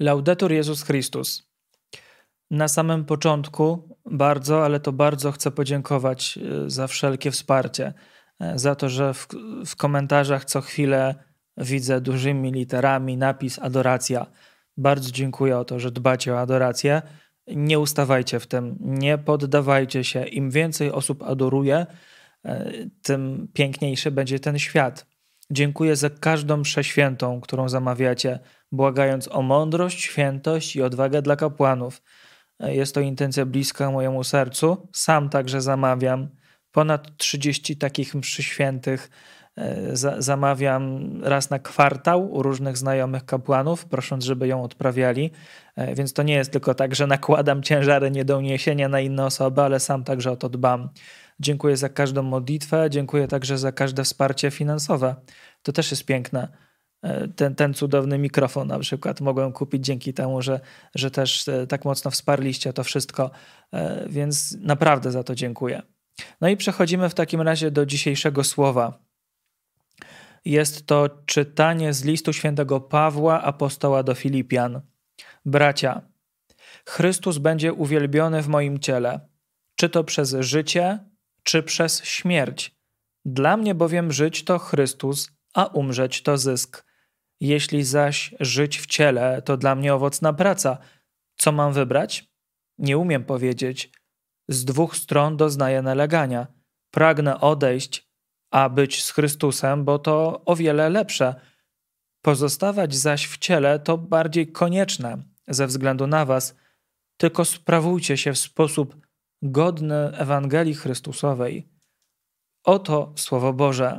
Laudetur Jezus Chrystus. Na samym początku bardzo, ale to bardzo chcę podziękować za wszelkie wsparcie. Za to, że w komentarzach co chwilę widzę dużymi literami napis adoracja. Bardzo dziękuję o to, że dbacie o adorację. Nie ustawajcie w tym, nie poddawajcie się. Im więcej osób adoruje, tym piękniejszy będzie ten świat. Dziękuję za każdą mszę świętą, którą zamawiacie, błagając o mądrość, świętość i odwagę dla kapłanów. Jest to intencja bliska mojemu sercu. Sam także zamawiam ponad 30 takich mszy świętych. Zamawiam raz na kwartał u różnych znajomych kapłanów, prosząc, żeby ją odprawiali. Więc to nie jest tylko tak, że nakładam ciężary nie do uniesienia na inne osoby, ale sam także o to dbam. Dziękuję za każdą modlitwę, dziękuję także za każde wsparcie finansowe. To też jest piękne. Ten cudowny mikrofon na przykład mogłem kupić dzięki temu, że też tak mocno wsparliście to wszystko, więc naprawdę za to dziękuję. No i przechodzimy w takim razie do dzisiejszego słowa. Jest to czytanie z listu świętego Pawła, apostoła do Filipian. Bracia, Chrystus będzie uwielbiony w moim ciele, czy to przez życie, czy przez śmierć. Dla mnie bowiem żyć to Chrystus, a umrzeć to zysk. Jeśli zaś żyć w ciele, to dla mnie owocna praca. Co mam wybrać? Nie umiem powiedzieć. Z dwóch stron doznaję nalegania. Pragnę odejść, a być z Chrystusem, bo to o wiele lepsze. Pozostawać zaś w ciele to bardziej konieczne ze względu na was. Tylko sprawujcie się w sposób godny Ewangelii Chrystusowej. Oto Słowo Boże.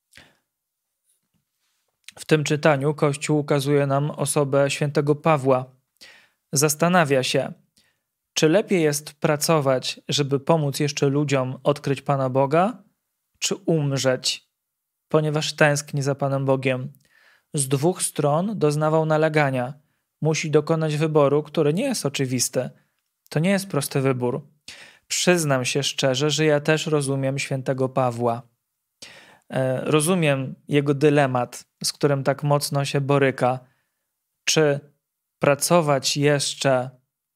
W tym czytaniu Kościół ukazuje nam osobę świętego Pawła. Zastanawia się, czy lepiej jest pracować, żeby pomóc jeszcze ludziom odkryć Pana Boga, czy umrzeć, ponieważ tęskni za Panem Bogiem. Z dwóch stron doznawał nalegania. Musi dokonać wyboru, który nie jest oczywisty. To nie jest prosty wybór. Przyznam się szczerze, że ja też rozumiem świętego Pawła. Rozumiem jego dylemat, z którym tak mocno się boryka. Czy pracować jeszcze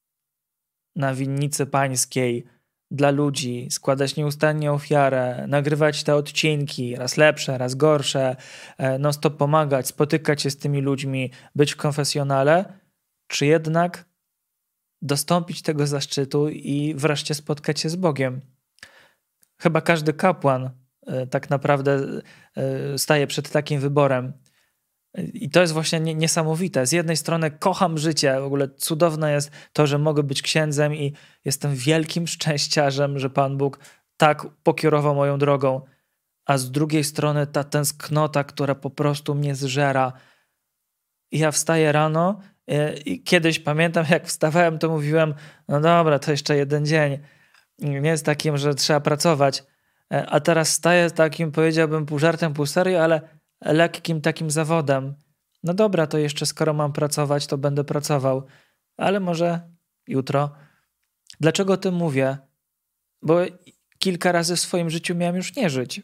na winnicy pańskiej dla ludzi, składać nieustannie ofiarę, nagrywać te odcinki, raz lepsze, raz gorsze, non-stop pomagać, spotykać się z tymi ludźmi, być w konfesjonale, czy jednak dostąpić tego zaszczytu i wreszcie spotkać się z Bogiem? Chyba każdy kapłan tak naprawdę staje przed takim wyborem. I to jest właśnie niesamowite. Z jednej strony kocham życie, w ogóle cudowne jest to, że mogę być księdzem i jestem wielkim szczęściarzem, że Pan Bóg tak pokierował moją drogą. A z drugiej strony ta tęsknota, która po prostu mnie zżera. I ja wstaję rano i kiedyś pamiętam, jak wstawałem, to mówiłem, no dobra, to jeszcze jeden dzień. Nie jest takim, że trzeba pracować. A teraz staję z takim, powiedziałbym, pół żartem, pół serio, ale lekkim takim zawodem. No dobra, to jeszcze skoro mam pracować, to będę pracował. Ale może jutro. Dlaczego o tym mówię? Bo kilka razy w swoim życiu miałem już nie żyć.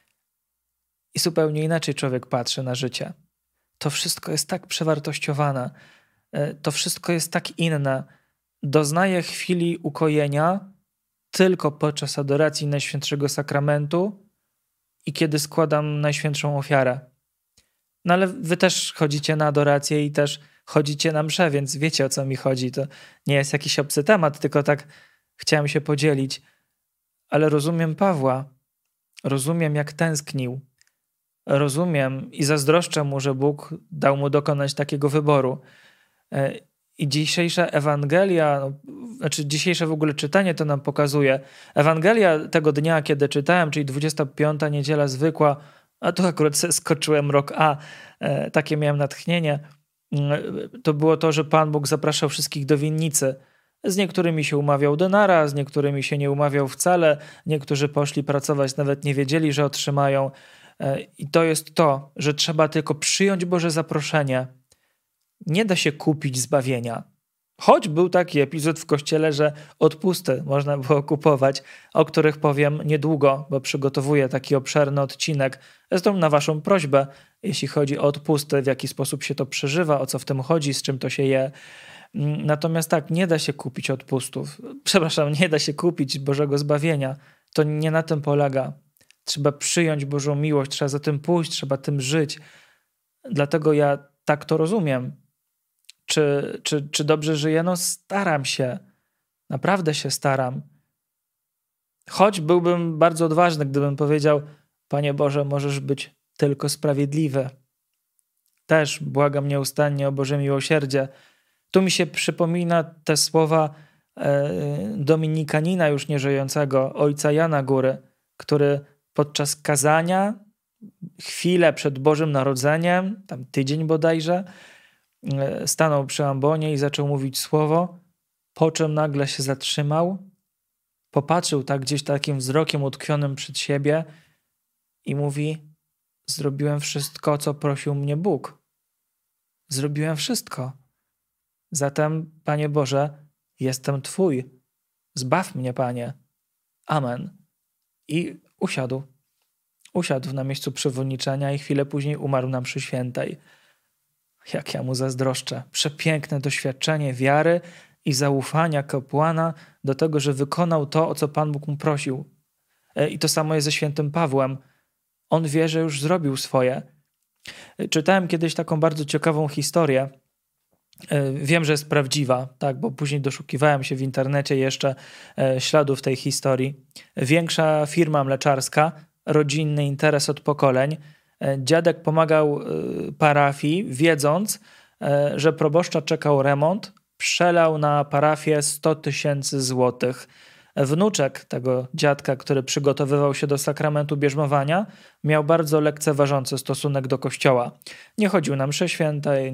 I zupełnie inaczej człowiek patrzy na życie. To wszystko jest tak przewartościowane. To wszystko jest tak inne. Doznaję chwili ukojenia tylko podczas adoracji Najświętszego Sakramentu i kiedy składam Najświętszą ofiarę. No ale wy też chodzicie na adorację i też chodzicie na mszę, więc wiecie, o co mi chodzi. To nie jest jakiś obcy temat, tylko tak chciałem się podzielić. Ale rozumiem Pawła. Rozumiem, jak tęsknił. Rozumiem i zazdroszczę mu, że Bóg dał mu dokonać takiego wyboru. I dzisiejsza Ewangelia, dzisiejsze w ogóle czytanie to nam pokazuje. Ewangelia tego dnia, kiedy czytałem, czyli 25. niedziela zwykła, a tu akurat skoczyłem rok A, takie miałem natchnienie, to było to, że Pan Bóg zapraszał wszystkich do winnicy. Z niektórymi się umawiał denara, z niektórymi się nie umawiał wcale, niektórzy poszli pracować, nawet nie wiedzieli, że otrzymają. I to jest to, że trzeba tylko przyjąć Boże zaproszenie. Nie da się kupić zbawienia. Choć był taki epizod w kościele, że odpusty można było kupować, o których powiem niedługo, bo przygotowuję taki obszerny odcinek. Zresztą na waszą prośbę, jeśli chodzi o odpusty, w jaki sposób się to przeżywa, o co w tym chodzi, z czym to się je. Natomiast tak, nie da się kupić odpustów. Przepraszam, nie da się kupić Bożego zbawienia. To nie na tym polega. Trzeba przyjąć Bożą miłość, trzeba za tym pójść, trzeba tym żyć. Dlatego ja tak to rozumiem. Czy dobrze żyję? No staram się. Naprawdę się staram. Choć byłbym bardzo odważny, gdybym powiedział: Panie Boże, możesz być tylko sprawiedliwy. Też błagam nieustannie o Boże miłosierdzie. Tu mi się przypomina te słowa dominikanina już nieżyjącego, ojca Jana Góry, który podczas kazania, chwilę przed Bożym Narodzeniem, tam tydzień bodajże, stanął przy ambonie i zaczął mówić słowo, po czym nagle się zatrzymał, popatrzył tak gdzieś takim wzrokiem utkwionym przed siebie i mówi: zrobiłem wszystko, co prosił mnie Bóg. Zrobiłem wszystko. Zatem, Panie Boże, jestem Twój. Zbaw mnie, Panie. Amen. I usiadł. Usiadł na miejscu przewodniczenia i chwilę później umarł na mszy świętej. Jak ja mu zazdroszczę. Przepiękne doświadczenie wiary i zaufania kapłana do tego, że wykonał to, o co Pan Bóg mu prosił. I to samo jest ze świętym Pawłem. On wie, że już zrobił swoje. Czytałem kiedyś taką bardzo ciekawą historię. Wiem, że jest prawdziwa, tak, bo później doszukiwałem się w internecie jeszcze śladów tej historii. Większa firma mleczarska, rodzinny interes od pokoleń. Dziadek pomagał parafii, wiedząc, że proboszcza czekał remont, przelał na parafię 100 000 złotych. Wnuczek tego dziadka, który przygotowywał się do sakramentu bierzmowania, miał bardzo lekceważący stosunek do kościoła. Nie chodził na msze święte,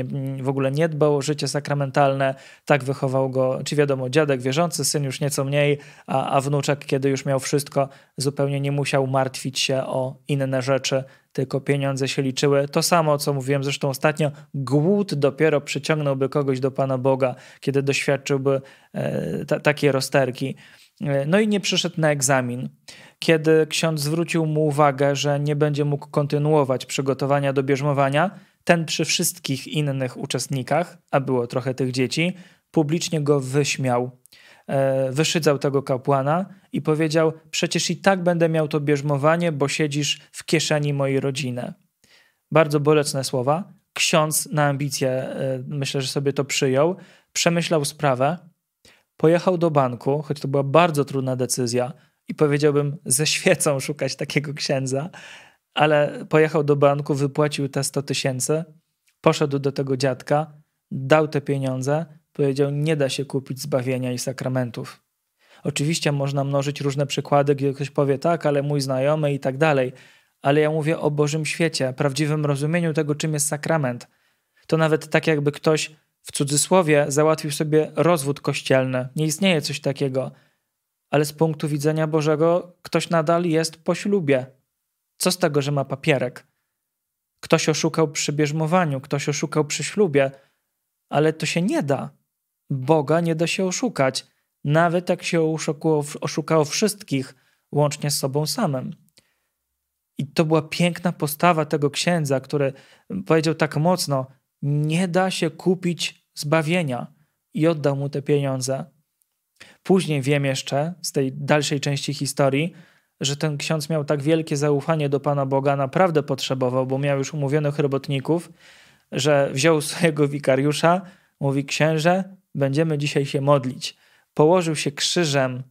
w ogóle nie dbał o życie sakramentalne. Tak wychował go, czy wiadomo, dziadek wierzący, syn już nieco mniej, a wnuczek, kiedy już miał wszystko, zupełnie nie musiał martwić się o inne rzeczy, tylko pieniądze się liczyły. To samo, co mówiłem zresztą ostatnio, głód dopiero przyciągnąłby kogoś do Pana Boga, kiedy doświadczyłby takiej rozterki. No i nie przyszedł na egzamin. Kiedy ksiądz zwrócił mu uwagę, że nie będzie mógł kontynuować przygotowania do bierzmowania, ten przy wszystkich innych uczestnikach, a było trochę tych dzieci, publicznie go wyśmiał. Wyszydzał tego kapłana i powiedział: przecież i tak będę miał to bierzmowanie, bo siedzisz w kieszeni mojej rodziny. Bardzo bolesne słowa. Ksiądz na ambicje, myślę, że sobie to przyjął, przemyślał sprawę, pojechał do banku, choć to była bardzo trudna decyzja i powiedziałbym ze świecą szukać takiego księdza, ale pojechał do banku, wypłacił te 100 000, poszedł do tego dziadka, dał te pieniądze, powiedział: nie da się kupić zbawienia i sakramentów. Oczywiście można mnożyć różne przykłady, gdzie ktoś powie: tak, ale mój znajomy i tak dalej, ale ja mówię o Bożym świecie, prawdziwym rozumieniu tego, czym jest sakrament. To nawet tak, jakby ktoś w cudzysłowie załatwił sobie rozwód kościelny. Nie istnieje coś takiego, ale z punktu widzenia Bożego ktoś nadal jest po ślubie. Co z tego, że ma papierek? Ktoś oszukał przy bierzmowaniu, ktoś oszukał przy ślubie, ale to się nie da. Boga nie da się oszukać, nawet jak się oszukało wszystkich, łącznie z sobą samym. I to była piękna postawa tego księdza, który powiedział tak mocno: nie da się kupić zbawienia, i oddał mu te pieniądze. Później wiem jeszcze z tej dalszej części historii, że ten ksiądz miał tak wielkie zaufanie do Pana Boga, naprawdę potrzebował, bo miał już umówionych robotników, że wziął swojego wikariusza, mówi: księże, będziemy dzisiaj się modlić. Położył się krzyżem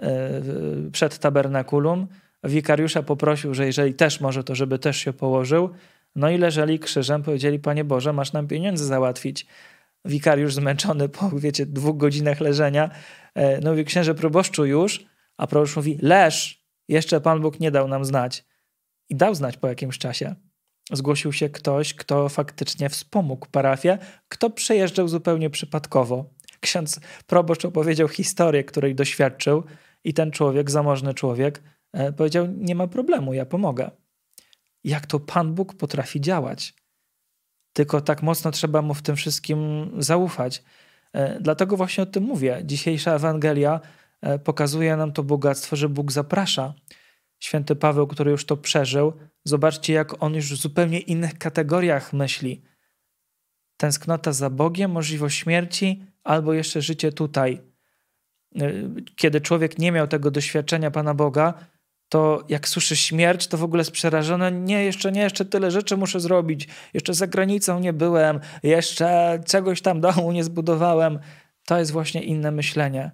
przed tabernakulum, wikariusza poprosił, że jeżeli też może, to żeby też się położył. No i leżeli krzyżem, powiedzieli: Panie Boże, masz nam pieniądze załatwić. Wikariusz zmęczony po, 2 godzinach leżenia, no mówi: księże proboszczu już, a proboszcz mówi: leż, jeszcze Pan Bóg nie dał nam znać. I dał znać po jakimś czasie. Zgłosił się ktoś, kto faktycznie wspomógł parafię, kto przejeżdżał zupełnie przypadkowo. Ksiądz proboszcz opowiedział historię, której doświadczył, i ten człowiek, zamożny człowiek, powiedział: nie ma problemu, ja pomogę. Jak to Pan Bóg potrafi działać. Tylko tak mocno trzeba mu w tym wszystkim zaufać. Dlatego właśnie o tym mówię. Dzisiejsza Ewangelia pokazuje nam to bogactwo, że Bóg zaprasza. Święty Paweł, który już to przeżył, zobaczcie, jak on już w zupełnie innych kategoriach myśli. Tęsknota za Bogiem, możliwość śmierci albo jeszcze życie tutaj. Kiedy człowiek nie miał tego doświadczenia Pana Boga, to jak słyszy śmierć, to w ogóle jest przerażony. Nie, jeszcze tyle rzeczy muszę zrobić. Jeszcze za granicą nie byłem, jeszcze czegoś tam domu nie zbudowałem. To jest właśnie inne myślenie.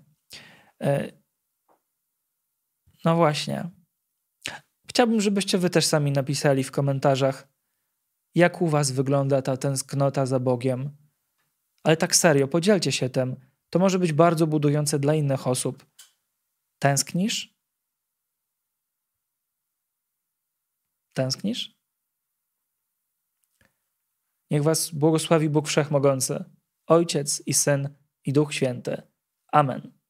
No właśnie. Chciałbym, żebyście wy też sami napisali w komentarzach, jak u was wygląda ta tęsknota za Bogiem. Ale tak serio, podzielcie się tym. To może być bardzo budujące dla innych osób. Tęsknisz? Tęsknisz? Niech was błogosławi Bóg Wszechmogący, Ojciec i Syn i Duch Święty. Amen.